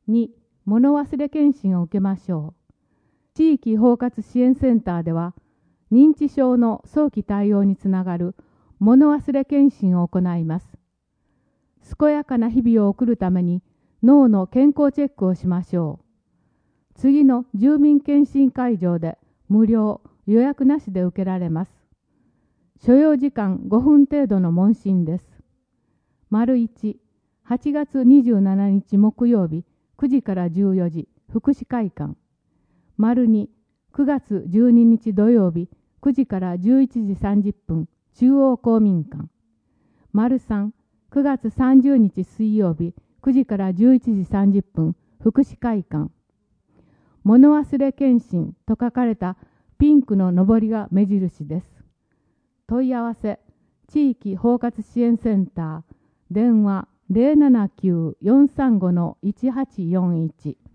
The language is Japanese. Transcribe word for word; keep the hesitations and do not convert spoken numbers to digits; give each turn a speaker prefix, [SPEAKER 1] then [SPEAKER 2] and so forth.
[SPEAKER 1] に、物忘れ検診を受けましょう。地域包括支援センターでは、認知症の早期対応につながる物忘れ検診を行います。健やかな日々を送るために脳の健康チェックをしましょう。次の住民検診会場で無料、予約なしで受けられます。所要時間ごふん程度の問診です。丸いち、はちがつにじゅうしちにち木曜日くじからじゅうよじ、福祉会館。丸に、くがつじゅうににち土曜日くじからじゅういちじさんじゅっぷん、中央公民館。丸さん、くがつさんじゅうにち水曜日くじからじゅういちじさんじゅっぷん、福祉会館。物忘れ検診と書かれたピンクののぼりが目印です。問い合わせ、地域包括支援センター、電話ゼロななきゅう よんさんごのいちはちよんいち。